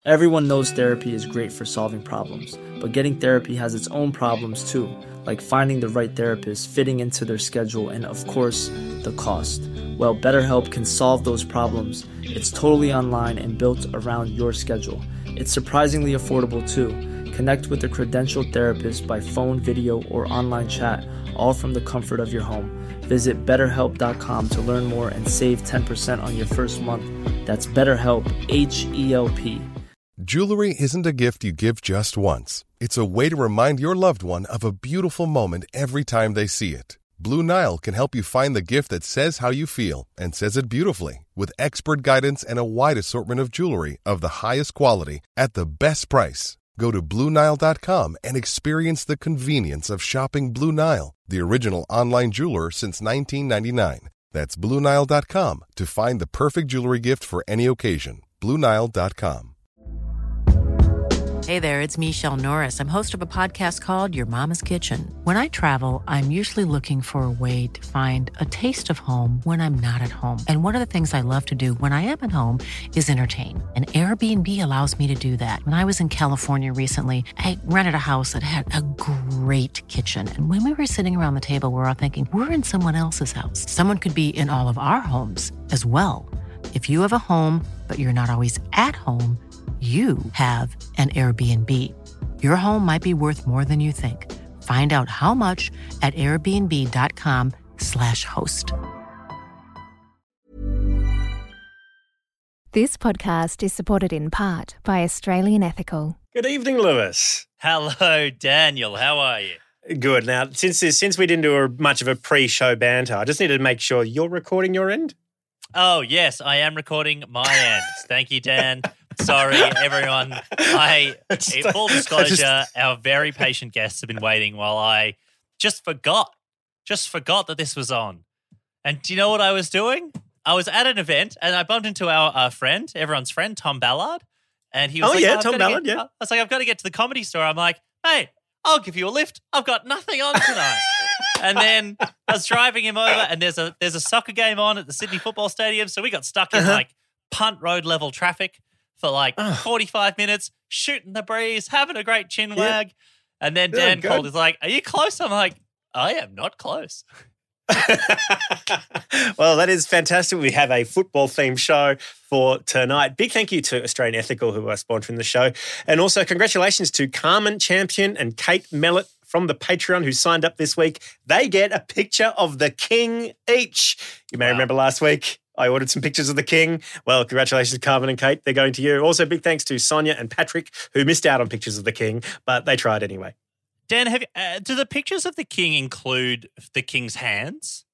Everyone knows therapy is great for solving problems, but getting therapy has its own problems too, like finding the right therapist, fitting into their schedule, and of course, the cost. Well, BetterHelp can solve those problems. It's totally online and built around your schedule. It's surprisingly affordable too. Connect with a credentialed therapist by phone, video, or online chat, all from the comfort of your home. Visit BetterHelp.com to learn more and save 10% on your first month. That's BetterHelp, H-E-L-P. Jewelry isn't a gift you give just once. It's a way to remind your loved one of a beautiful moment every time they see it. Blue Nile can help you find the gift that says how you feel and says it beautifully, with expert guidance and a wide assortment of jewelry of the highest quality at the best price. Go to BlueNile.com and experience the convenience of shopping Blue Nile, the original online jeweler since 1999. That's BlueNile.com to find the perfect jewelry gift for any occasion. BlueNile.com. Hey there, it's Michelle Norris. I'm host of a podcast called Your Mama's Kitchen. When I travel, I'm usually looking for a way to find a taste of home when I'm not at home. And one of the things I love to do when I am at home is entertain. And Airbnb allows me to do that. When I was in California recently, I rented a house that had a great kitchen. And when we were sitting around the table, we were all thinking, we're in someone else's house. Someone could be in all of our homes as well. If you have a home, but you're not always at home, you have an Airbnb. Your home might be worth more than you think. Find out how much at airbnb.com/host. This podcast is supported in part by Australian Ethical. Good evening, Lewis. Hello, Daniel. How are you? Good. Now, since we didn't do much of a pre-show banter, I just needed to make sure you're recording your end. Oh, yes, I am recording my end. Thank you, Dan. Sorry, everyone. In full disclosure, our very patient guests have been waiting while I just forgot that this was on. And do you know what I was doing? I was at an event and I bumped into our friend, everyone's friend, Tom Ballard. And he was Tom Ballard, yeah. I was like, I've got to get to the Comedy Store. I'm like, hey, I'll give you a lift. I've got nothing on tonight. And then I was driving him over and there's a soccer game on at the Sydney Football Stadium. So we got stuck in like punt road level traffic for like 45 minutes, shooting the breeze, having a great chin wag. And then Dan called. He's like, are you close? I'm like, I am not close. Well, that is fantastic. We have a football-themed show for tonight. Big thank you to Australian Ethical, who are sponsoring the show. And also congratulations to Carmen Champion and Kate Mellett from the Patreon who signed up this week. They get a picture of the King each. You may remember last week I ordered some pictures of the King. Well, congratulations, Carmen and Kate. They're going to you. Also, big thanks to Sonia and Patrick, who missed out on pictures of the King, but they tried anyway. Dan, do the pictures of the King include the King's hands?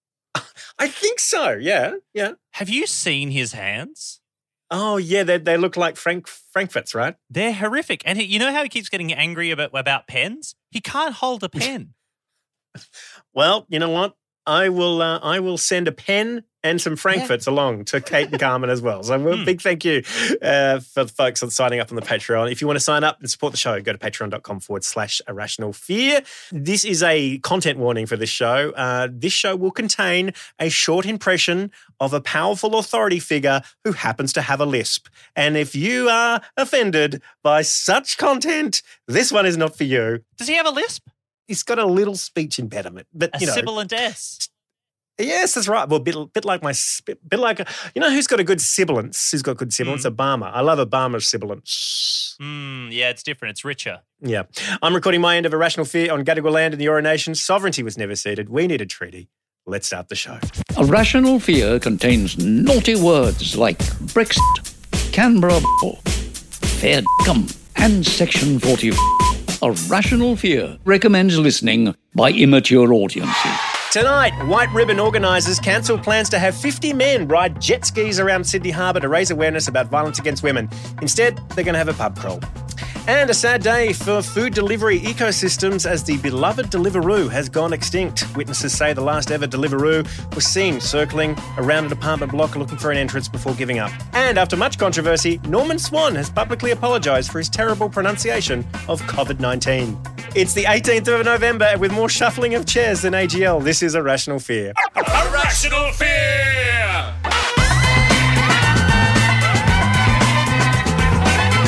I think so, yeah. Have you seen his hands? Oh, yeah, they look like Frankfurts, right? They're horrific. And you know how he keeps getting angry about pens? He can't hold a pen. Well, you know what? I will send a pen and some Frankfurts along to Kate and Carmen as well. So a big thank you for the folks on signing up on the Patreon. If you want to sign up and support the show, go to patreon.com/irrationalfear. This is a content warning for this show. This show will contain a short impression of a powerful authority figure who happens to have a lisp. And if you are offended by such content, this one is not for you. Does he have a lisp? He's got a little speech impediment, but a sibilant S. Yes, that's right. Well, bit like who's got a good sibilance? Who's got good sibilance? Obama. I love Obama's sibilance. Yeah, it's different. It's richer. Yeah. I'm recording my end of Irrational Fear on Gadigal land in the Eora Nation. Sovereignty was never ceded. We need a treaty. Let's start the show. Irrational Fear contains naughty words like Brexit, Canberra, fair and Section 40. Irrational Fear recommends listening by immature audiences. Tonight, White Ribbon organisers cancel plans to have 50 men ride jet skis around Sydney Harbour to raise awareness about violence against women. Instead, they're going to have a pub crawl. And a sad day for food delivery ecosystems as the beloved Deliveroo has gone extinct. Witnesses say the last ever Deliveroo was seen circling around an apartment block looking for an entrance before giving up. And after much controversy, Norman Swan has publicly apologised for his terrible pronunciation of COVID-19. It's the 18th of November, and with more shuffling of chairs than AGL, this is Irrational Fear. Irrational Fear!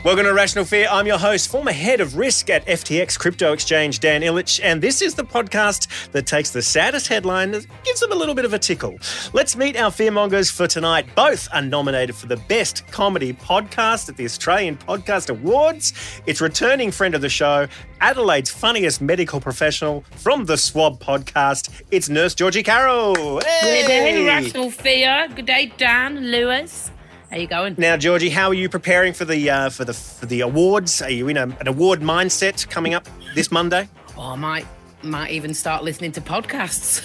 Welcome to Rational Fear. I'm your host, former head of risk at FTX Crypto Exchange, Dan Illich, and this is the podcast that takes the saddest headline and gives them a little bit of a tickle. Let's meet our fearmongers for tonight. Both are nominated for the Best Comedy Podcast at the Australian Podcast Awards. It's returning friend of the show, Adelaide's funniest medical professional from the Swab Podcast. It's Nurse Georgie Carroll. Hey! Good day, Rational Fear. Good day, Dan, Lewis. How you going? Now, Georgie, how are you preparing for the awards? Are you in an award mindset coming up this Monday? Oh, I might even start listening to podcasts.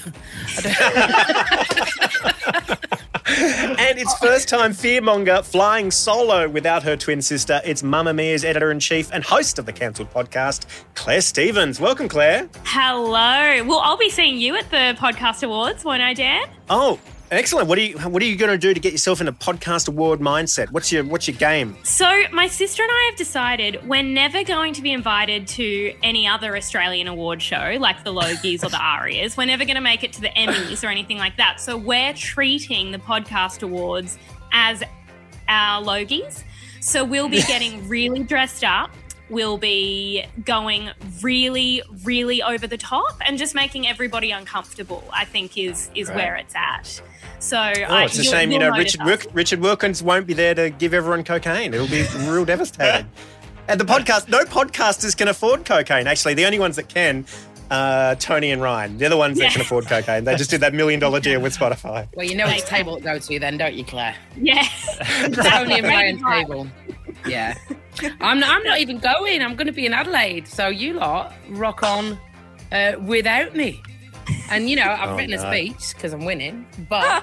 And it's first time fearmonger flying solo without her twin sister. It's Mamamia's editor-in-chief and host of the cancelled podcast, Claire Stevens. Welcome, Claire. Hello. Well, I'll be seeing you at the Podcast Awards, won't I, Dan? Oh, excellent. What are you going to do to get yourself in a podcast award mindset? What's your game? So my sister and I have decided we're never going to be invited to any other Australian award show like the Logies or the Arias. We're never going to make it to the Emmys or anything like that. So we're treating the Podcast Awards as our Logies. So we'll be getting really dressed up. We'll be going really, really over the top and just making everybody uncomfortable, I think is right. Where it's at. So it's a shame, Richard Wilkins won't be there to give everyone cocaine. It'll be real devastating. At the podcast, no podcasters can afford cocaine. Actually, the only ones that can, Tony and Ryan. They're the ones that can afford cocaine. They just did that $1 million deal with Spotify. Well, you know which table to go to then, don't you, Claire? Yeah. Tony and Ryan's table. Yeah. I'm not even going. I'm going to be in Adelaide. So you lot rock on without me. And, I've written a speech because I'm winning, but...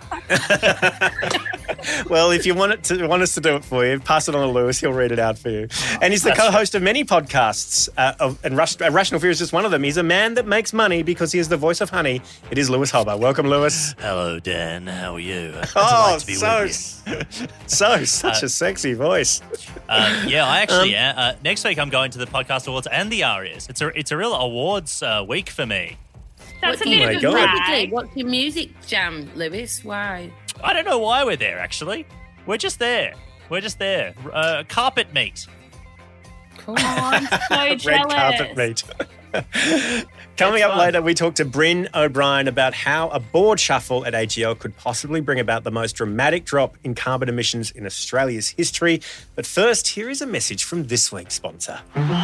Well, if you want us to do it for you, pass it on to Lewis. He'll read it out for you. And he's the co-host of many podcasts, and Rational Fear is just one of them. He's a man that makes money because he is the voice of honey. It is Lewis Hobber. Welcome, Lewis. Hello, Dan. How are you? Such a sexy voice. Yeah, I actually am. Next week I'm going to the Podcast Awards and the Arias. It's a real awards week for me. That's a bit of a brag. What's your music jam, Lewis? Why? I don't know why we're there, actually. We're just there. Carpet meet. Cool. Oh, I'm so jealous. Red carpet meet. Coming up later, we talk to Bryn O'Brien about how a board shuffle at AGL could possibly bring about the most dramatic drop in carbon emissions in Australia's history. But first, here is a message from this week's sponsor.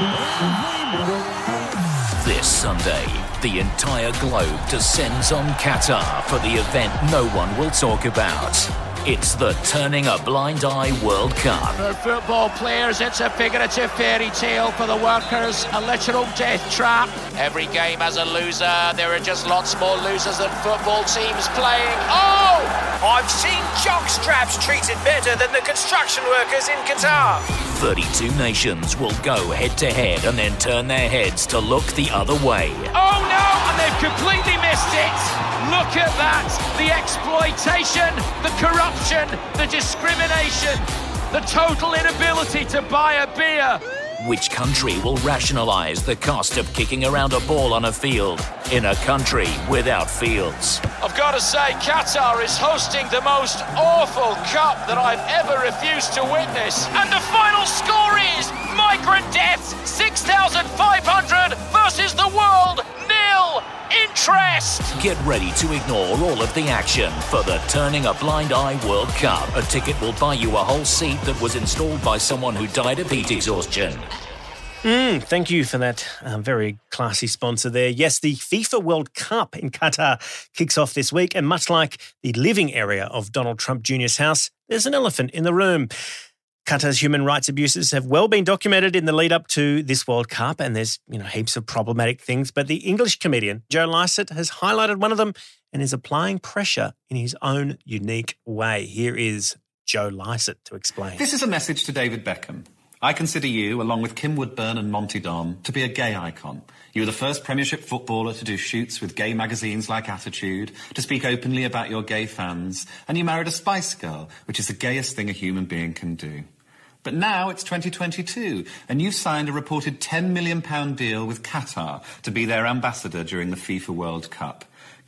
This Sunday, the entire globe descends on Qatar for the event no one will talk about. It's the Turning a Blind Eye World Cup. For football players, it's a figurative fairy tale. For the workers, a literal death trap. Every game has a loser. There are just lots more losers than football teams playing. Oh! I've seen jockstraps treated better than the construction workers in Qatar. 32 nations will go head-to-head and then turn their heads to look the other way. Oh no! And they've completely missed it! Look at that! The exploitation, the corruption, the discrimination, the total inability to buy a beer. Which country will rationalise the cost of kicking around a ball on a field in a country without fields? I've got to say, Qatar is hosting the most awful cup that I've ever refused to witness. And the final score is migrant deaths, 6,500 versus the world, 0. Interest! Get ready to ignore all of the action for the Turning a Blind Eye World Cup. A ticket will buy you a whole seat that was installed by someone who died of heat exhaustion. Thank you for that very classy sponsor there. Yes, the FIFA World Cup in Qatar kicks off this week, and much like the living area of Donald Trump Jr.'s house, there's an elephant in the room. Qatar's human rights abuses have well been documented in the lead up to this World Cup, and there's heaps of problematic things. But the English comedian Joe Lycett has highlighted one of them and is applying pressure in his own unique way. Here is Joe Lycett to explain. This is a message to David Beckham. I consider you, along with Kim Woodburn and Monty Don, to be a gay icon. You were the first Premiership footballer to do shoots with gay magazines like Attitude, to speak openly about your gay fans, and you married a Spice Girl, which is the gayest thing a human being can do. But now it's 2022, and you've signed a reported £10 million deal with Qatar to be their ambassador during the FIFA World Cup.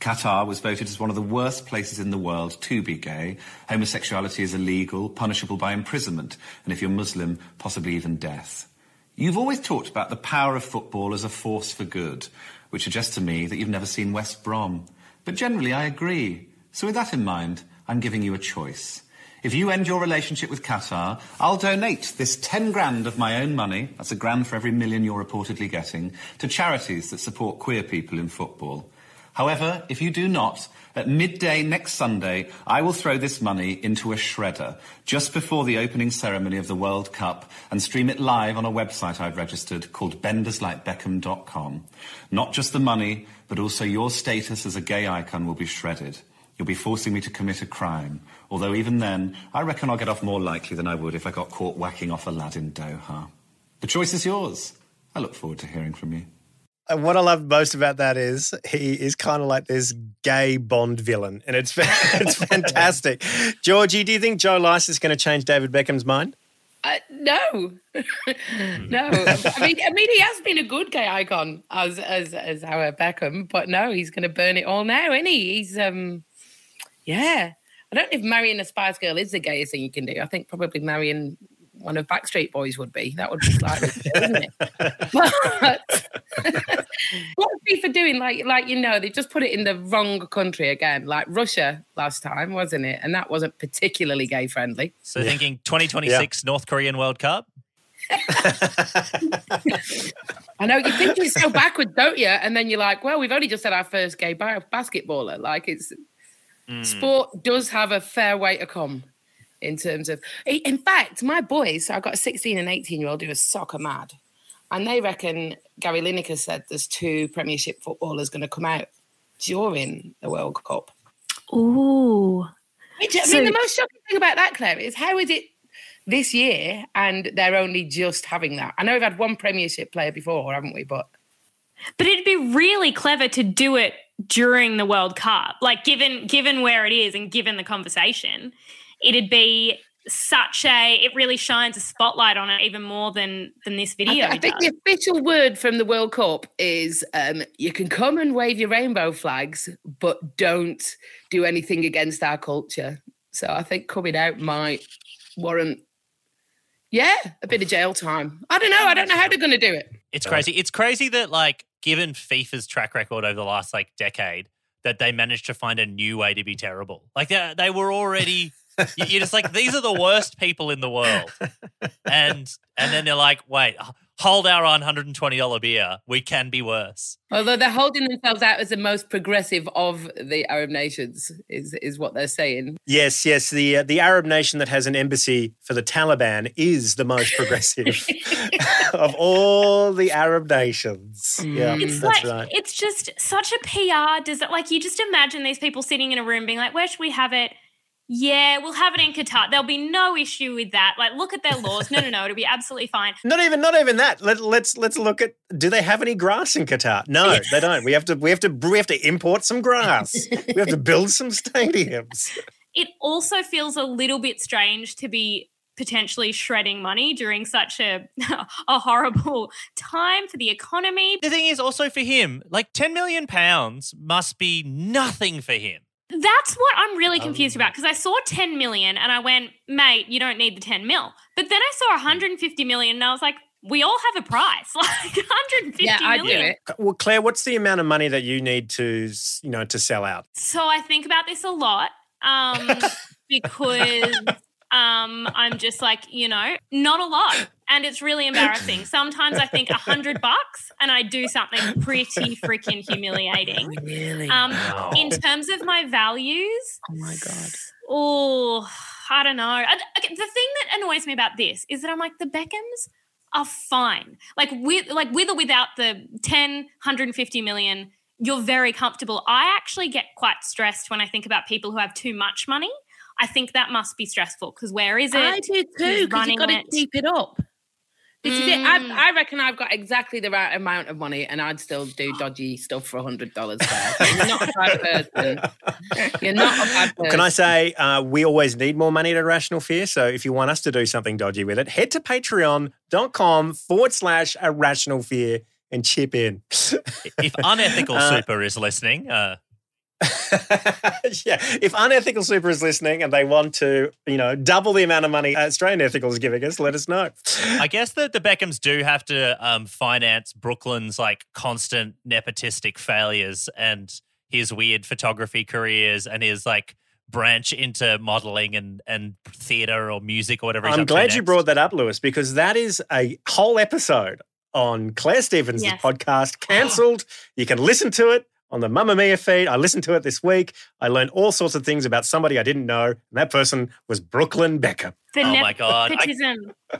Qatar was voted as one of the worst places in the world to be gay. Homosexuality is illegal, punishable by imprisonment, and if you're Muslim, possibly even death. You've always talked about the power of football as a force for good, which suggests to me that you've never seen West Brom. But generally, I agree. So with that in mind, I'm giving you a choice. If you end your relationship with Qatar, I'll donate this 10 grand of my own money, that's £1 for every million you're reportedly getting, to charities that support queer people in football. However, if you do not, at midday next Sunday, I will throw this money into a shredder just before the opening ceremony of the World Cup and stream it live on a website I've registered called benderslikebeckham.com. Not just the money, but also your status as a gay icon will be shredded. You'll be forcing me to commit a crime. Although even then, I reckon I'll get off more likely than I would if I got caught whacking off a lad in Doha. The choice is yours. I look forward to hearing from you. And what I love most about that is he is kind of like this gay Bond villain, and it's fantastic. Georgie, do you think Joe Lycett is going to change David Beckham's mind? No, no. I mean, he has been a good gay icon as our Beckham, but no, he's going to burn it all now, isn't he? He's yeah. I don't know if marrying a Spice Girl is the gayest thing you can do. I think probably marrying one of Backstreet Boys would be. That would be slightly, wouldn't it? But what's FIFA doing? Like they just put it in the wrong country again, like Russia last time, wasn't it? And that wasn't particularly gay friendly. So thinking 2026 North Korean World Cup? I know, you think you're so backwards, don't you? And then you're like, well, we've only just had our first gay basketballer. Like sport does have a fair way to come. In terms of, in fact, my boys, so I've got a 16 and 18-year-old who are soccer mad, and they reckon Gary Lineker said there's 2 Premiership footballers going to come out during the World Cup. Ooh. The most shocking thing about that, Claire, is how is it this year and they're only just having that? I know we've had 1 Premiership player before, haven't we? But it'd be really clever to do it during the World Cup, like given where it is and given the conversation. It'd be it really shines a spotlight on it even more than this video I think the official word from the World Cup is you can come and wave your rainbow flags, but don't do anything against our culture. So I think coming out might warrant, a bit of jail time. I don't know how they're going to do it. It's crazy. It's crazy that, like, given FIFA's track record over the last, decade, that they managed to find a new way to be terrible. Like, they were already... You're just like, these are the worst people in the world. And then they're like, wait, hold our $120 beer. We can be worse. Although they're holding themselves out as the most progressive of the Arab nations is what they're saying. Yes. The Arab nation that has an embassy for the Taliban is the most progressive of all the Arab nations. Yeah, that's right. It's just such a PR. You just imagine these people sitting in a room being like, where should we have it? Yeah, we'll have it in Qatar. There'll be no issue with that. Like, look at their laws. No, it'll be absolutely fine. Not even that. Let's look at. Do they have any grass in Qatar? No, they don't. We have to import some grass. We have to build some stadiums. It also feels a little bit strange to be potentially shredding money during such a horrible time for the economy. The thing is also for him, like £10 million must be nothing for him. That's what I'm really confused about, because I saw 10 million and I went, mate, you don't need the 10 mil. But then I saw 150 million and I was like, we all have a price, like 150 million. I do it. Well, Claire, what's the amount of money that you need to sell out? So I think about this a lot because I'm just like, not a lot. And it's really embarrassing. Sometimes I think $100 and I do something pretty freaking humiliating. Really? In terms of my values. Oh my God. Oh, I don't know. The thing that annoys me about this is that I'm like, the Beckhams are fine. With or without the 10, 150 million, you're very comfortable. I actually get quite stressed when I think about people who have too much money. I think that must be stressful because where is it? I do too, because you've got to keep it up. This is it. I reckon I've got exactly the right amount of money and I'd still do dodgy stuff for $100 there. You're not a bad person. You're not a bad person. Can I say we always need more money at Irrational Fear, so if you want us to do something dodgy with it, head to patreon.com/Irrational Fear and chip in. If Unethical Super is listening... Yeah, if Unethical Super is listening and they want to, double the amount of money Australian Ethical is giving us, let us know. I guess that the Beckhams do have to finance Brooklyn's constant nepotistic failures and his weird photography careers and his branch into modeling and theatre or music or whatever. I'm glad you brought that up, Lewis, because that is a whole episode on Claire Stevens' podcast, Cancelled. You can listen to it on the Mamma Mia feed. I listened to it this week. I learned all sorts of things about somebody I didn't know, and that person was Brooklyn Beckham. My God. Nepotism.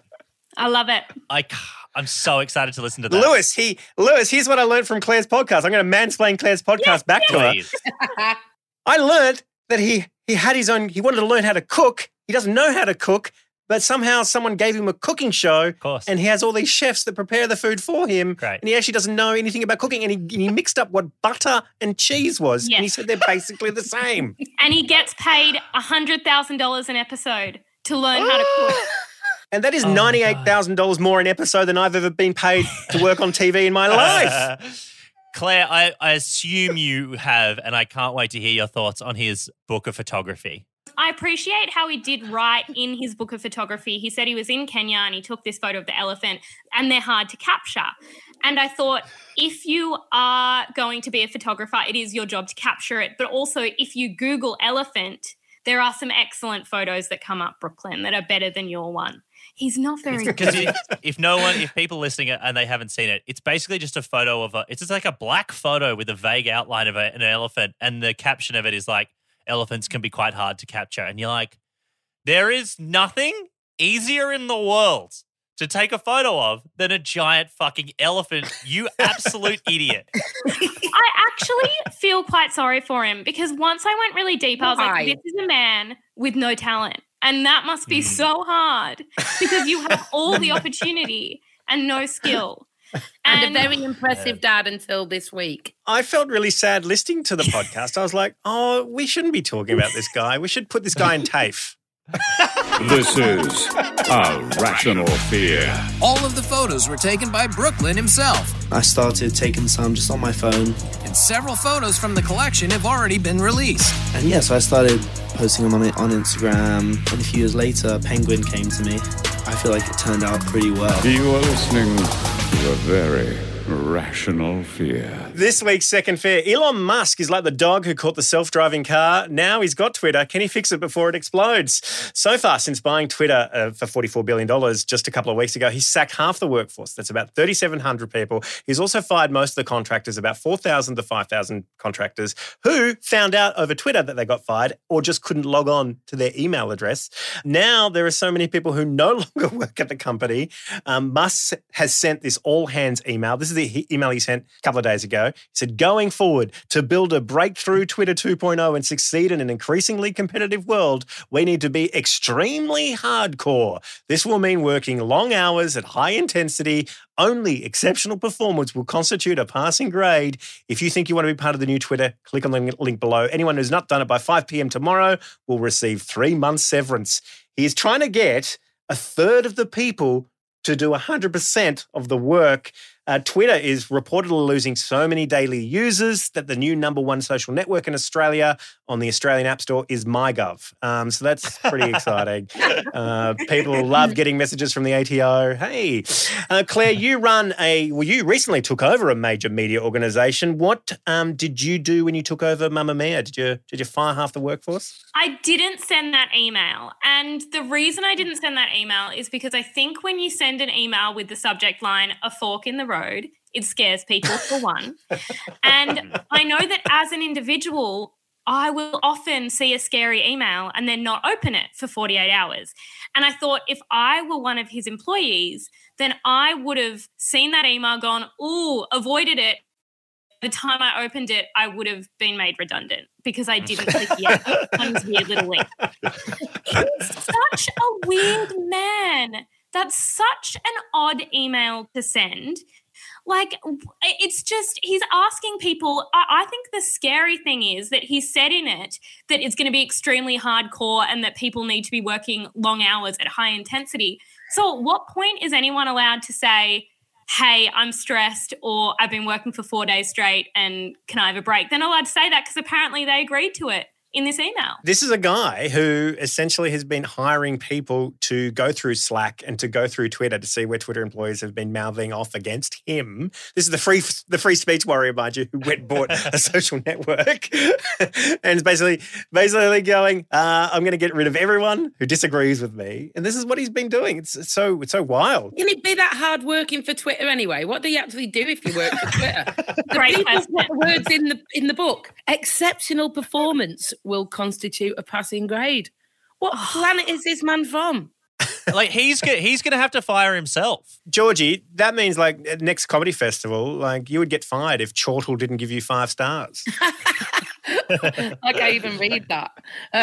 I love it. I'm so excited to listen to that. Lewis, here's what I learned from Claire's podcast. I'm going to mansplain Claire's podcast back to her. I learned that he had his own, he wanted to learn how to cook. He doesn't know how to cook, but somehow someone gave him a cooking show. Of course. And he has all these chefs that prepare the food for him. Great. And he actually doesn't know anything about cooking. And he mixed up what butter and cheese was. Yes. And he said they're basically the same. And he gets paid $100,000 an episode to learn how to cook. And that is $98,000 more an episode than I've ever been paid to work on TV in my life. Claire, I assume you have, and I can't wait to hear your thoughts on his book of photography. I appreciate how he did write in his book of photography. He said he was in Kenya and he took this photo of the elephant, and they're hard to capture. And I thought, if you are going to be a photographer, it is your job to capture it. But also, if you Google elephant, there are some excellent photos that come up, Brooklyn, that are better than your one. He's not very good. Because if people listening and they haven't seen it, it's basically just a photo of it's just like a black photo with a vague outline of an elephant, and the caption of it is elephants can be quite hard to capture. And you're like, there is nothing easier in the world to take a photo of than a giant fucking elephant, you absolute idiot. I actually feel quite sorry for him because once I went really deep, I was like, this is a man with no talent. And that must be so hard because you have all the opportunity and no skill. And a very impressive dad until this week. I felt really sad listening to the podcast. I was like, we shouldn't be talking about this guy. We should put this guy in TAFE. This is A Rational Fear. All of the photos were taken by Brooklyn himself. I started taking some just on my phone. And several photos from the collection have already been released. And so I started posting them on Instagram. And a few years later, Penguin came to me. I feel like it turned out pretty well. You are listening to A Very Rational Fear. This week's Second Fear. Elon Musk is like the dog who caught the self-driving car. Now he's got Twitter. Can he fix it before it explodes? So far, since buying Twitter for $44 billion just a couple of weeks ago, he's sacked half the workforce. That's about 3,700 people. He's also fired most of the contractors, about 4,000 to 5,000 contractors, who found out over Twitter that they got fired or just couldn't log on to their email address. Now there are so many people who no longer work at the company. Musk has sent this all-hands email. This is the email he sent a couple of days ago. He said, going forward, to build a breakthrough Twitter 2.0 and succeed in an increasingly competitive world, we need to be extremely hardcore. This will mean working long hours at high intensity. Only exceptional performance will constitute a passing grade. If you think you want to be part of the new Twitter, click on the link below. Anyone who's not done it by 5 p.m. tomorrow will receive 3 months severance. He is trying to get a third of the people to do 100% of the work. Twitter is reportedly losing so many daily users that the new number one social network in Australia on the Australian App Store is MyGov. So that's pretty exciting. People love getting messages from the ATO. Hey, Claire, you recently took over a major media organisation. What did you do when you took over Mamma Mia? Did you fire half the workforce? I didn't send that email. And the reason I didn't send that email is because I think when you send an email with the subject line, a fork in the road, it scares people for one. And I know that as an individual, I will often see a scary email and then not open it for 48 hours. And I thought if I were one of his employees, then I would have seen that email, gone, ooh, avoided it. The time I opened it, I would have been made redundant because I didn't click yes on his weird little link. He's such a weird man. That's such an odd email to send. Like, it's just, he's asking people, I think the scary thing is that he said in it that it's going to be extremely hardcore and that people need to be working long hours at high intensity. So at what point is anyone allowed to say, hey, I'm stressed, or I've been working for 4 days straight and can I have a break? They're not allowed to say that because apparently they agreed to it in this email. This is a guy who essentially has been hiring people to go through Slack and to go through Twitter to see where Twitter employees have been mouthing off against him. This is the free speech warrior, mind you, who went and bought a social network and is basically going, I'm going to get rid of everyone who disagrees with me. And this is what he's been doing. It's so wild. Can it be that hard working for Twitter anyway? What do you actually do if you work for Twitter? Great People question. put the words in the book. Exceptional performance will constitute a passing grade. What planet is this man from? Like he's going to have to fire himself. Georgie, that means like at next comedy festival, like you would get fired if Chortle didn't give you 5 stars. Like I even read that.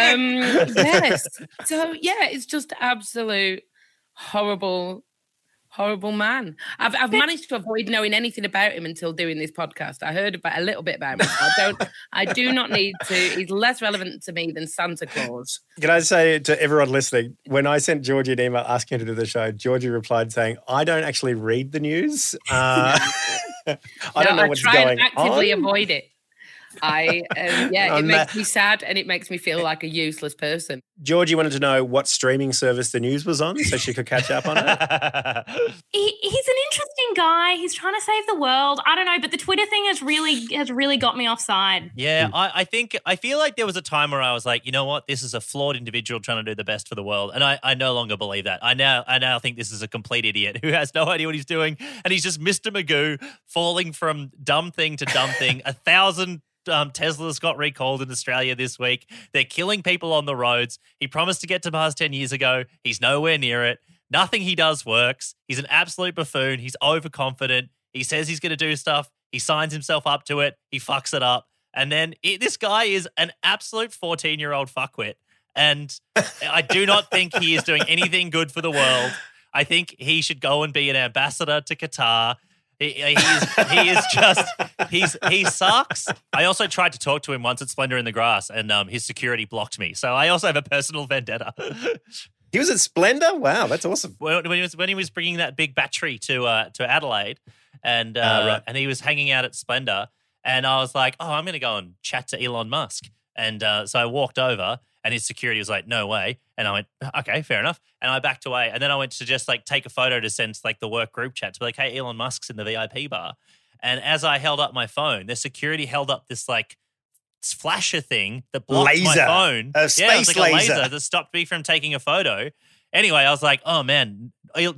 Yes. So yeah, it's just absolute horrible man. I've managed to avoid knowing anything about him until doing this podcast. I heard about a little bit about him. I do not need to. He's less relevant to me than Santa Claus. Can I say to everyone listening, when I sent Georgie an email asking her to do the show, Georgie replied saying, I don't actually read the news. I don't know what's going on. I try and actively avoid it. It makes me sad and it makes me feel like a useless person. Georgie wanted to know what streaming service the news was on so she could catch up on it. He's an interesting guy. He's trying to save the world. I don't know, but the Twitter thing has really got me offside. Yeah, I feel like there was a time where I was like, you know what, this is a flawed individual trying to do the best for the world, and I no longer believe that. I now think this is a complete idiot who has no idea what he's doing, and he's just Mr. Magoo falling from dumb thing to dumb thing. 1,000 Teslas got recalled in Australia this week. They're killing people on the roads. He promised to get to Mars 10 years ago. He's nowhere near it. Nothing he does works. He's an absolute buffoon. He's overconfident. He says he's going to do stuff. He signs himself up to it. He fucks it up. And then this guy is an absolute 14-year-old fuckwit. And I do not think he is doing anything good for the world. I think he should go and be an ambassador to Qatar. He sucks. I also tried to talk to him once at Splendor in the Grass, and his security blocked me. So I also have a personal vendetta. He was at Splendor? Wow, that's awesome. When he was bringing that big battery to Adelaide, and he was hanging out at Splendor, and I was like, I'm going to go and chat to Elon Musk, and so I walked over. And his security was like, no way. And I went, okay, fair enough. And I backed away. And then I went to just like take a photo to send to like the work group chat to be like, hey, Elon Musk's in the VIP bar. And as I held up my phone, the security held up this like flasher thing that blocked my phone. A space laser that stopped me from taking a photo. Anyway, I was like, oh man,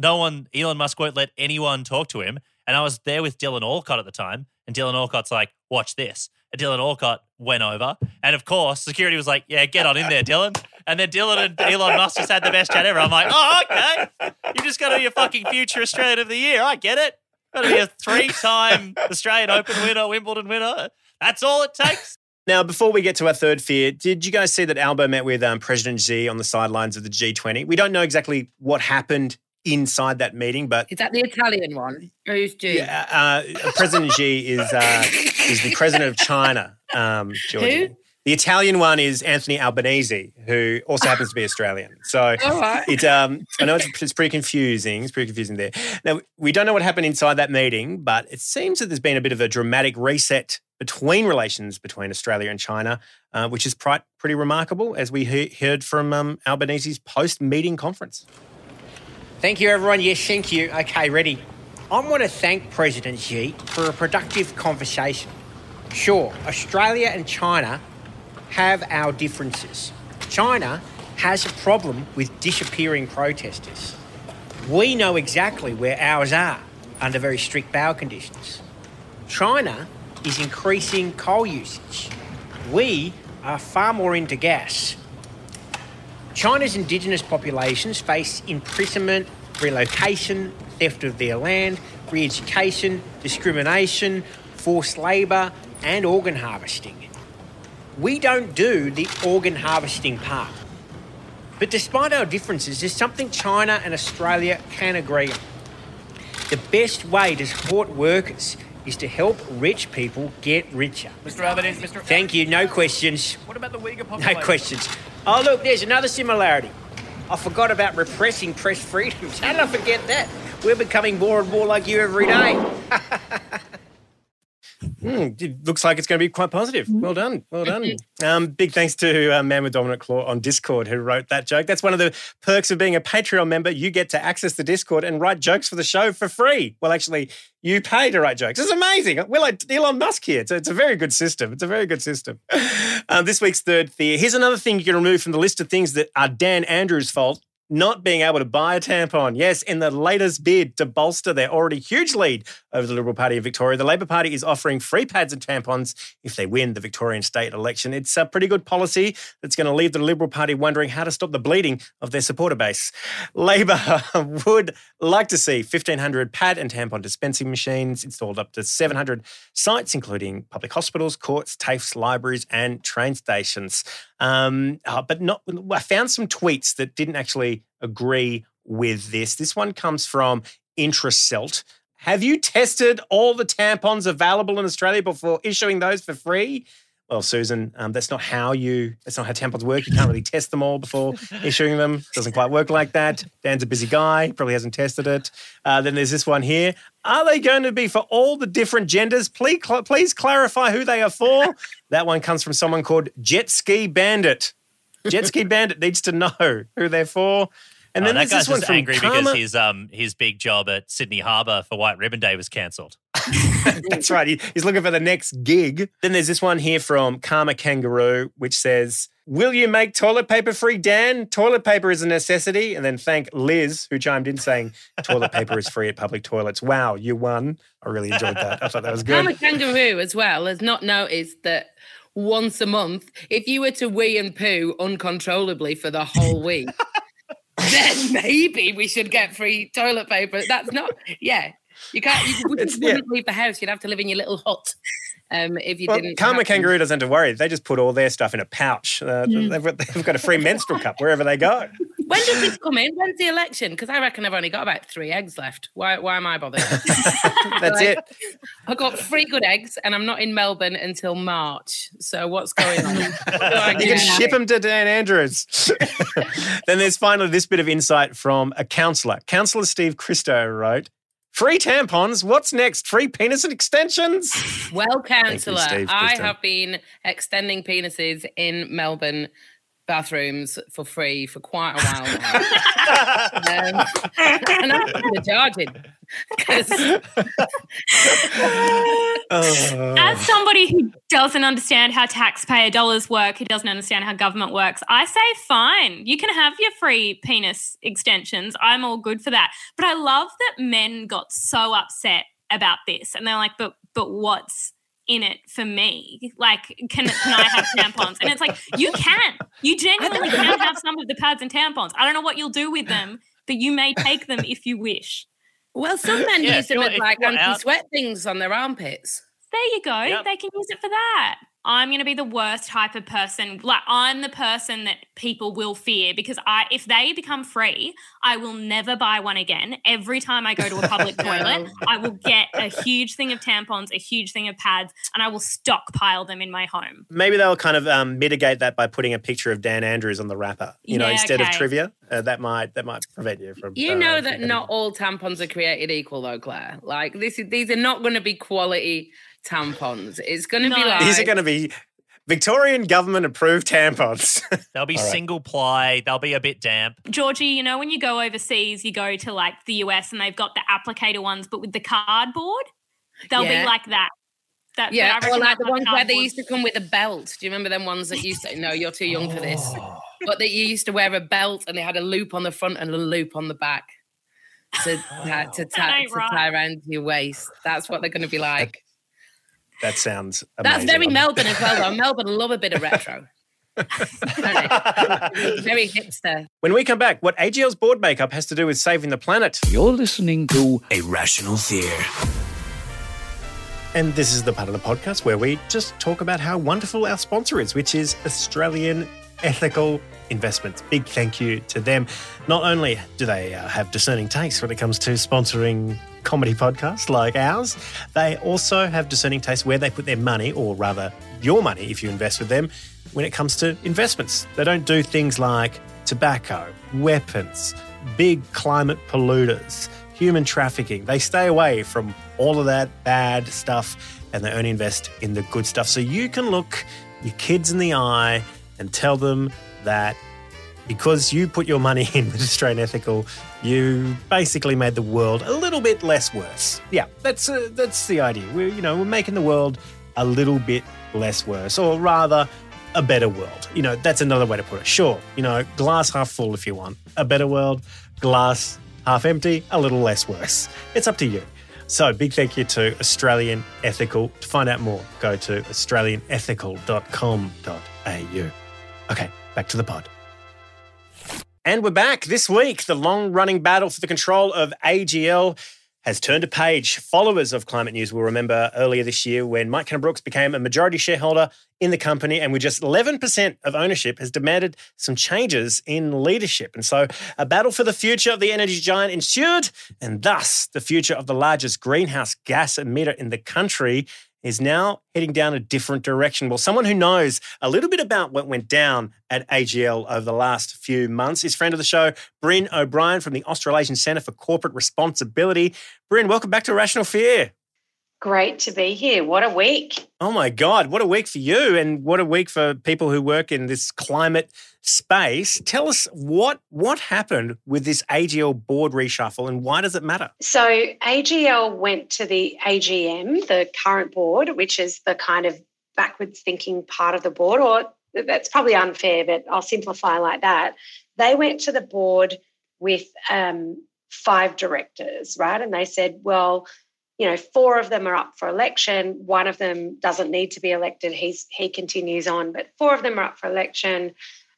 Elon Musk won't let anyone talk to him. And I was there with Dylan Alcott at the time. And Dylan Alcott's like, watch this. And Dylan Alcott went over. And of course, security was like, yeah, get on in there, Dylan. And then Dylan and Elon Musk just had the best chat ever. I'm like, oh, okay. You just got to be a fucking future Australian of the year. I get it. Got to be a 3-time Australian Open winner, Wimbledon winner. That's all it takes. Now, before we get to our third fear, did you guys see that Albo met with President Xi on the sidelines of the G20? We don't know exactly what happened inside that meeting, but is that the Italian one? Who's Xi? Yeah, President Xi is the president of China. Georgie. Who? The Italian one is Anthony Albanese, who also happens to be Australian. So it's I know it's pretty confusing. It's pretty confusing there. Now, we don't know what happened inside that meeting, but it seems that there's been a bit of a dramatic reset between relations between Australia and China, which is pretty remarkable, as we heard from Albanese's post-meeting conference. Thank you, everyone. Yes, thank you. Okay, ready. I want to thank President Xi for a productive conversation. Sure, Australia and China have our differences. China has a problem with disappearing protesters. We know exactly where ours are under very strict bail conditions. China is increasing coal usage. We are far more into gas. China's indigenous populations face imprisonment, relocation, theft of their land, re-education, discrimination, forced labour and organ harvesting. We don't do the organ harvesting part. But despite our differences, there's something China and Australia can agree on. The best way to support workers is to help rich people get richer. Mr. Albanese, Mr. Thank you. No questions. What about the Uyghur population? No questions. Oh, look, there's another similarity. I forgot about repressing press freedoms. How did I forget that? We're becoming more and more like you every day. It looks like it's going to be quite positive. Well done. Well done. Big thanks to Man with Dominant Claw on Discord who wrote that joke. That's one of the perks of being a Patreon member. You get to access the Discord and write jokes for the show for free. Well, actually, you pay to write jokes. It's amazing. We're like Elon Musk here. It's a very good system. It's a very good system. This week's third fear. Here's another thing you can remove from the list of things that are Dan Andrews' fault. Not being able to buy a tampon. Yes, in the latest bid to bolster their already huge lead over the Liberal Party of Victoria, the Labor Party is offering free pads and tampons if they win the Victorian state election. It's a pretty good policy that's going to leave the Liberal Party wondering how to stop the bleeding of their supporter base. Labor would like to see 1,500 pad and tampon dispensing machines installed up to 700 sites, including public hospitals, courts, TAFEs, libraries and train stations. But I found some tweets that didn't actually agree with this. This one comes from Intracelt. Have you tested all the tampons available in Australia before issuing those for free? Well, Susan, that's not how tampons work. You can't really test them all before issuing them. It doesn't quite work like that. Dan's a busy guy, probably hasn't tested it. Then there's this one here. Are they going to be for all the different genders? Please clarify who they are for. That one comes from someone called Jet Ski Bandit. Jet Ski Bandit needs to know who they're for. And then that there's guy's this one just from angry Karma. because his big job at Sydney Harbour for White Ribbon Day was cancelled. That's right. He's looking for the next gig. Then there's this one here from Karma Kangaroo, which says, will you make toilet paper free, Dan? Toilet paper is a necessity. And then thank Liz, who chimed in saying toilet paper is free at public toilets. Wow, you won. I really enjoyed that. I thought that was good. Karma Kangaroo as well has not noticed that once a month, if you were to wee and poo uncontrollably for the whole week, then maybe we should get free toilet paper. That's not, you can't, you wouldn't leave the house. You'd have to live in your little hut if you didn't. Karma Kangaroo doesn't have to worry. They just put all their stuff in a pouch. They've got a free menstrual cup wherever they go. When does this come in? When's the election? Because I reckon I've only got about 3 eggs left. Why am I bothered? That's it. I've got 3 good eggs and I'm not in Melbourne until March. So what's going on? You can ship them to Dan Andrews. Then there's finally this bit of insight from a counsellor. Counsellor Steve Christo wrote, free tampons, what's next? Free penis extensions? Well, counsellor, Steve I Christo. have been extending penises in Melbourne bathrooms for free for quite a while now. And I'm going to charge it. As somebody who doesn't understand how taxpayer dollars work, who doesn't understand how government works, I say fine. You can have your free penis extensions. I'm all good for that. But I love that men got so upset about this. And they're like, but what's in it for me? Like, can I have tampons? And it's like, you genuinely can have some of the pads and tampons. I don't know what you'll do with them, but you may take them if you wish. Well, some men use them as like anti-sweat things on their armpits. There you go. Yep. They can use it for that. I'm going to be the worst type of person. Like, I'm the person that people will fear because if they become free, I will never buy one again. Every time I go to a public toilet, I will get a huge thing of tampons, a huge thing of pads, and I will stockpile them in my home. Maybe they'll kind of mitigate that by putting a picture of Dan Andrews on the wrapper, instead of trivia. That might prevent you from. You know that not all tampons are created equal, though, Claire. Like these are not going to be quality tampons. It's going to be like... These are going to be Victorian government approved tampons. They'll be single ply. They'll be a bit damp. Georgie, when you go overseas, you go to like the US and they've got the applicator ones, but with the cardboard, they'll be like that. Or like the ones where they used to come with a belt. Do you remember them ones that used to... No, you're too young for this. But that you used to wear a belt and they had a loop on the front and a loop on the back to tie around your waist. That's what they're going to be like. That sounds amazing. That's very Melbourne as well, though. Melbourne love a bit of retro. Very hipster. When we come back, what AGL's board makeup has to do with saving the planet. You're listening to A Rational Fear. And this is the part of the podcast where we just talk about how wonderful our sponsor is, which is Australian Ethical Investments. Big thank you to them. Not only do they have discerning taste when it comes to sponsoring comedy podcasts like ours, they also have discerning taste where they put their money, or rather your money if you invest with them, when it comes to investments. They don't do things like tobacco, weapons, big climate polluters, human trafficking. They stay away from all of that bad stuff and they only invest in the good stuff. So you can look your kids in the eye and tell them that because you put your money in with Australian Ethical, you basically made the world a little bit less worse. Yeah, that's the idea. We're making the world a little bit less worse, or rather, a better world. That's another way to put it. Sure, glass half full if you want. A better world, glass half empty, a little less worse. It's up to you. So big thank you to Australian Ethical. To find out more, go to australianethical.com.au. Okay, back to the pod. And we're back. This week, the long-running battle for the control of AGL has turned a page. Followers of Climate News will remember earlier this year when Mike Cannon-Brookes became a majority shareholder in the company, and with just 11% of ownership has demanded some changes in leadership. And so a battle for the future of the energy giant ensued, and thus the future of the largest greenhouse gas emitter in the country is now heading down a different direction. Well, someone who knows a little bit about what went down at AGL over the last few months is friend of the show, Bryn O'Brien from the Australasian Centre for Corporate Responsibility. Bryn, welcome back to Rational Fear. Great to be here. What a week. Oh my God, what a week for you and what a week for people who work in this climate space. Tell us what happened with this AGL board reshuffle and why does it matter? So AGL went to the AGM, the current board, which is the kind of backwards thinking part of the board, or that's probably unfair, but I'll simplify like that. They went to the board with 5 directors, right? And they said, well, 4 of them are up for election. 1 of them doesn't need to be elected. He continues on, but 4 of them are up for election.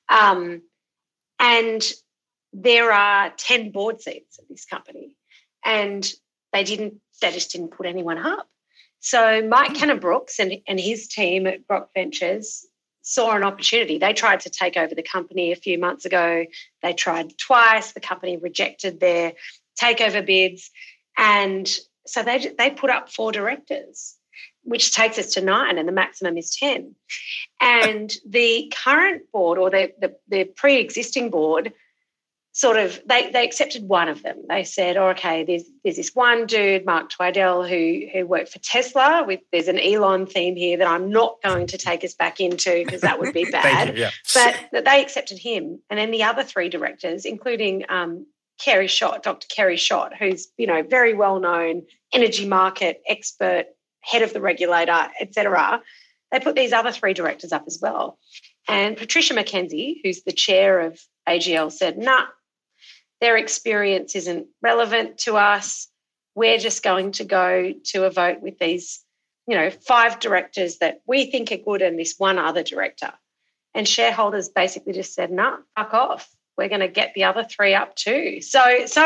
And there are 10 board seats at this company, and they just didn't put anyone up. So Mike Cannon-Brookes and his team at Grok Ventures saw an opportunity. They tried to take over the company a few months ago. They tried twice. The company rejected their takeover bids, and so they put up 4 directors, which takes us to 9, and the maximum is 10. And the current board, or the pre-existing board, sort of they accepted 1 of them. They said, okay, there's this one dude, Mark Twidell, who worked for Tesla. There's an Elon theme here that I'm not going to take us back into because that would be bad. Thank you, yeah. But they accepted him, and then the other 3 directors, including Kerry Schott, Dr. Kerry Schott, who's, very well-known energy market expert, head of the regulator, etc. They put these other 3 directors up as well. And Patricia McKenzie, who's the chair of AGL, said, nah, their experience isn't relevant to us. We're just going to go to a vote with these, 5 directors that we think are good and this 1 other director. And shareholders basically just said, nah, fuck off. We're going to get the other 3 up too. So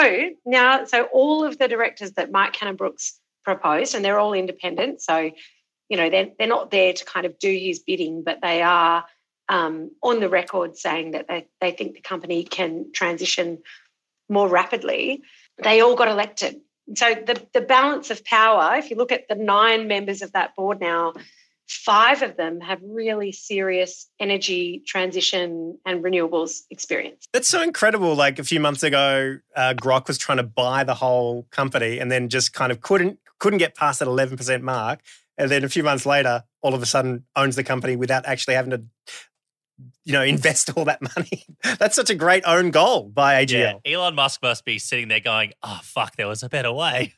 all of the directors that Mike Cannon-Brookes proposed, and they're all independent, so, they're not there to kind of do his bidding, but they are on the record saying that they think the company can transition more rapidly. They all got elected. So the balance of power, if you look at the 9 members of that board now, 5 of them have really serious energy transition and renewables experience. That's so incredible. Like a few months ago, Grok was trying to buy the whole company and then just kind of couldn't get past that 11% mark. And then a few months later, all of a sudden owns the company without actually having to, invest all that money. That's such a great own goal by AGL. Yeah, Elon Musk must be sitting there going, oh, fuck, there was a better way.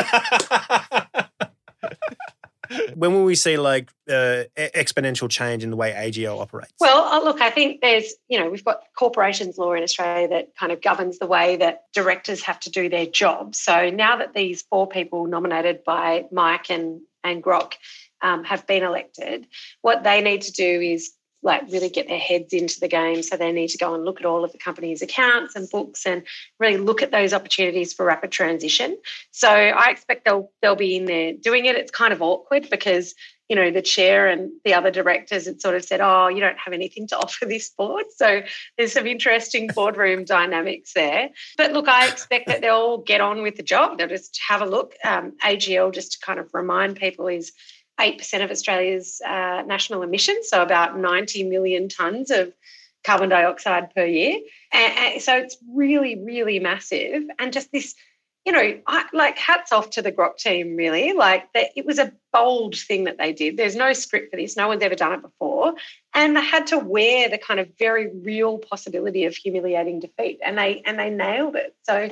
When will we see exponential change in the way AGL operates? Well, look, I think there's, we've got corporations law in Australia that kind of governs the way that directors have to do their job. So now that these 4 people nominated by Mike and Grok have been elected, what they need to do is really get their heads into the game. So they need to go and look at all of the company's accounts and books and really look at those opportunities for rapid transition. So I expect they'll be in there doing it. It's kind of awkward because, the chair and the other directors had sort of said, oh, you don't have anything to offer this board. So there's some interesting boardroom dynamics there. But look, I expect that they'll get on with the job. They'll just have a look. AGL, just to kind of remind people, is 8% of Australia's national emissions, so about 90 million tonnes of carbon dioxide per year. And so it's really, really massive. And just this, hats off to the Grok team, really. It was a bold thing that they did. There's no script for this. No one's ever done it before. And they had to wear the kind of very real possibility of humiliating defeat, and they nailed it. So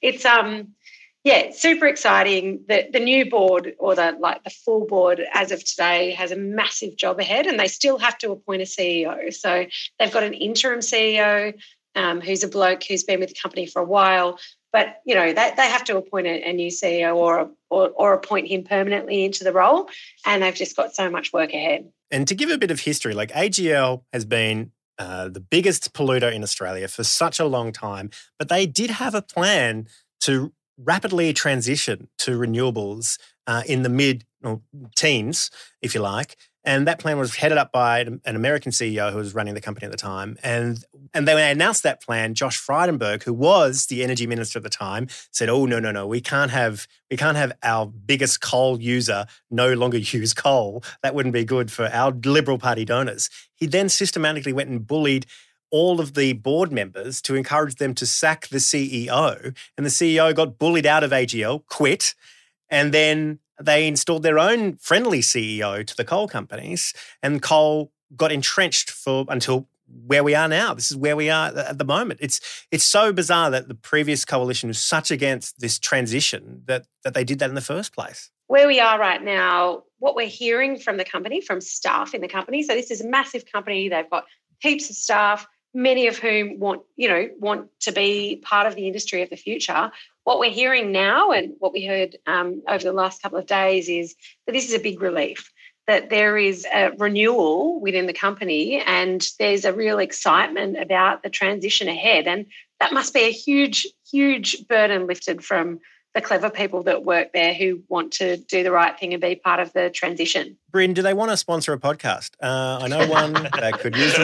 it's super exciting. The new board, or the full board as of today, has a massive job ahead, and they still have to appoint a CEO. So they've got an interim CEO who's a bloke who's been with the company for a while. But, they have to appoint a new CEO or appoint him permanently into the role, and they've just got so much work ahead. And to give a bit of history, AGL has been the biggest polluter in Australia for such a long time, but they did have a plan to rapidly transition to renewables in the mid-teens, if you like. And that plan was headed up by an American CEO who was running the company at the time. And when they announced that plan, Josh Frydenberg, who was the energy minister at the time, said, "Oh, no, we can't have our biggest coal user no longer use coal. That wouldn't be good for our Liberal Party donors." He then systematically went and bullied all of the board members to encourage them to sack the CEO. And the CEO got bullied out of AGL, quit, and then they installed their own friendly CEO to the coal companies, and coal got entrenched until where we are now. This is where we are at the moment. It's so bizarre that the previous coalition was such against this transition that they did that in the first place. Where we are right now, what we're hearing from the company, from staff in the company, so this is a massive company. They've got heaps of staff, many of whom want to be part of the industry of the future. What we're hearing now, and what we heard over the last couple of days, is that this is a big relief, that there is a renewal within the company and there's a real excitement about the transition ahead. And that must be a huge, huge burden lifted from the clever people that work there who want to do the right thing and be part of the transition. Bryn, do they want to sponsor a podcast? I know one that could use the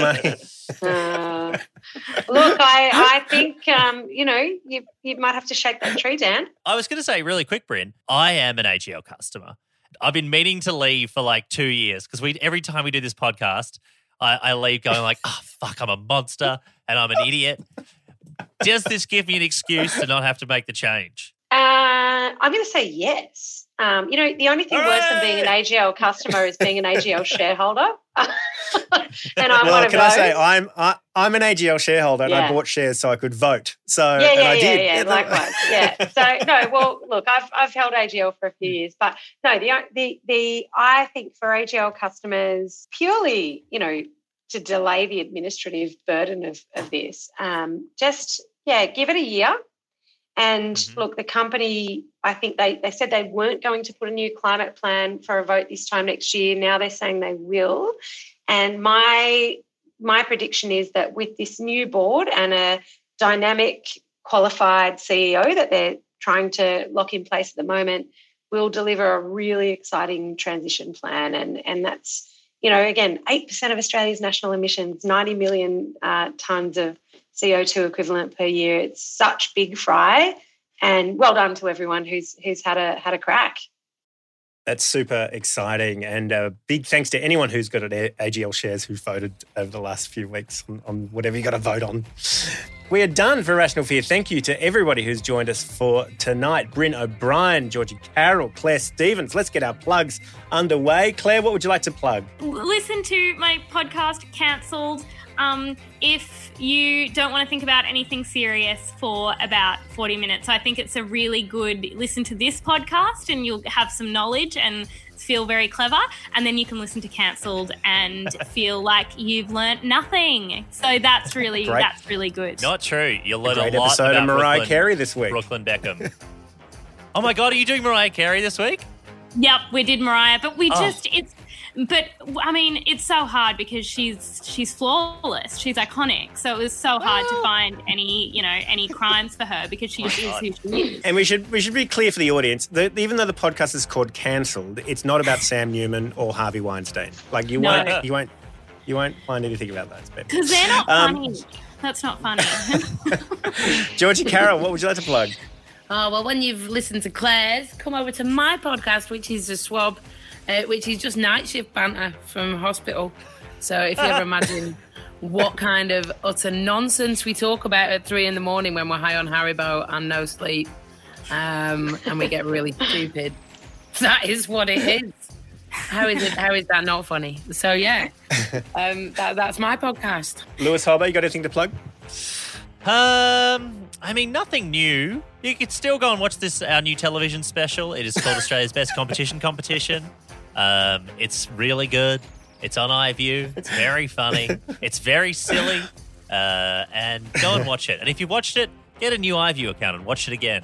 money. Look, I think, you might have to shake that tree down. I was going to say really quick, Bryn, I am an AGL customer. I've been meaning to leave for 2 years because every time we do this podcast, I leave going fuck, I'm a monster and I'm an idiot. Does this give me an excuse to not have to make the change? I'm going to say yes. The only thing worse than being an AGL customer is being an AGL shareholder. And I want to vote. I say I'm an AGL shareholder and I bought shares so I could vote. So I did. Yeah, likewise. Yeah. So no, well, look, I've held AGL for a few years, but no, I think for AGL customers, purely, to delay the administrative burden of this, give it a year. And look, the company, I think they said they weren't going to put a new climate plan for a vote this time next year. Now they're saying they will. And my prediction is that with this new board and a dynamic, qualified CEO that they're trying to lock in place at the moment, we'll deliver a really exciting transition plan. And that's, again, 8% of Australia's national emissions, 90 million tonnes of CO2 equivalent per year. It's such big fry, and well done to everyone who's had a crack. That's super exciting, and a big thanks to anyone who's got AGL shares who voted over the last few weeks on whatever you got to vote on. We are done for Rational Fear. Thank you to everybody who's joined us for tonight. Bryn O'Brien, Georgie Carroll, Claire Stevens. Let's get our plugs underway. Claire, what would you like to plug? Listen to my podcast, Cancelled. If you don't want to think about anything serious for about 40 minutes, I think it's a really good listen to this podcast and you'll have some knowledge and feel very clever. And then you can listen to Cancelled and feel like you've learnt nothing. So that's really good. Not true. You'll learn a great lot episode about of Mariah Carey this week. Brooklyn Beckham. Oh my God, are you doing Mariah Carey this week? Yep, we did Mariah, but it's so hard because she's flawless. She's iconic. So it was so hard to find any crimes for her because she is who she is. And we should be clear for the audience that even though the podcast is called Cancelled, it's not about Sam Newman or Harvey Weinstein. You won't find anything about those people. Because they're not funny. That's not funny. Georgie Carroll, what would you like to plug? Oh, well, when you've listened to Claire's, come over to my podcast, which is The Swab, which is just night shift banter from hospital. So if you ever imagine what kind of utter nonsense we talk about at 3 a.m. when we're high on Haribo and no sleep, and we get really stupid. That is what it is. How is that not funny? So yeah, that's my podcast. Lewis Holber, you got anything to plug? I mean, nothing new. You could still go and watch our new television special. It is called Australia's Best Competition. It's really good. It's on iView. It's very funny. It's very silly. And go and watch it. And if you watched it, get a new iView account and watch it again.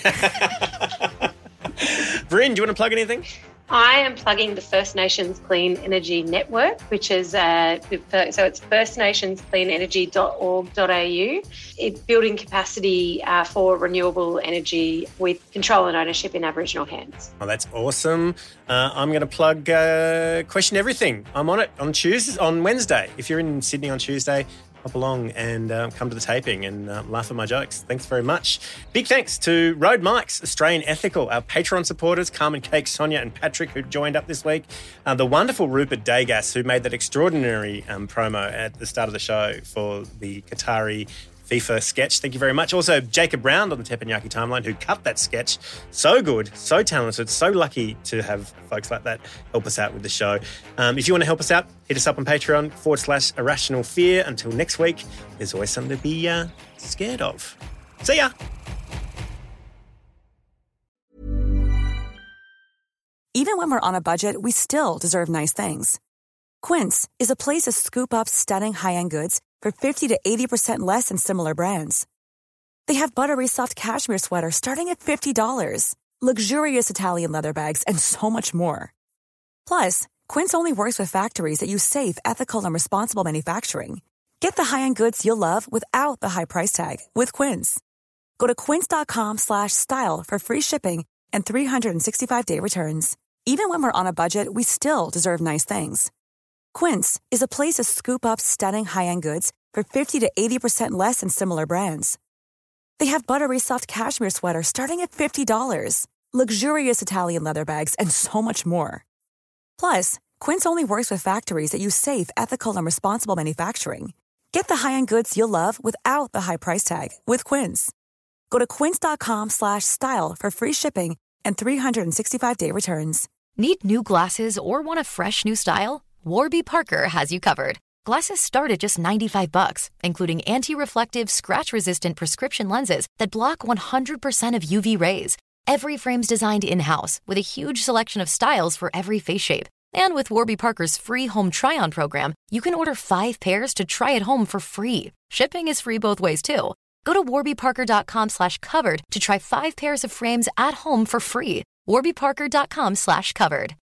Bryn, do you want to plug anything? I am plugging the First Nations Clean Energy Network, which is so it's firstnationscleanenergy.org.au. It's building capacity for renewable energy with control and ownership in Aboriginal hands. Oh, that's awesome. I'm going to plug Question Everything. I'm on it on Wednesday. If you're in Sydney on Tuesday, hop along and come to the taping and laugh at my jokes. Thanks very much. Big thanks to Road Mikes, Australian Ethical, our Patreon supporters, Carmen Cake, Sonia and Patrick, who joined up this week, the wonderful Rupert Degas, who made that extraordinary promo at the start of the show for the Qatari FIFA sketch. Thank you very much. Also, Jacob Round on the Teppanyaki timeline, who cut that sketch. So good, so talented, so lucky to have folks like that help us out with the show. If you want to help us out, hit us up on Patreon /Irrational Fear. Until next week, there's always something to be scared of. See ya. Even when we're on a budget, we still deserve nice things. Quince is a place to scoop up stunning high-end goods for 50 to 80% less than similar brands. They have buttery soft cashmere sweaters starting at $50, luxurious Italian leather bags, and so much more. Plus, Quince only works with factories that use safe, ethical, and responsible manufacturing. Get the high-end goods you'll love without the high price tag with Quince. Go to quince.com/style for free shipping and 365-day returns. Even when we're on a budget, we still deserve nice things. Quince is a place to scoop up stunning high-end goods for 50 to 80% less than similar brands. They have buttery soft cashmere sweaters starting at $50, luxurious Italian leather bags, and so much more. Plus, Quince only works with factories that use safe, ethical, and responsible manufacturing. Get the high-end goods you'll love without the high price tag with Quince. Go to quince.com/style for free shipping and 365-day returns. Need new glasses or want a fresh new style? Warby Parker has you covered. Glasses start at just $95, including anti-reflective, scratch-resistant prescription lenses that block 100% of UV rays. Every frame's designed in-house with a huge selection of styles for every face shape. And with Warby Parker's free home try-on program, you can order 5 pairs to try at home for free. Shipping is free both ways, too. Go to warbyparker.com/covered to try 5 pairs of frames at home for free. warbyparker.com/covered.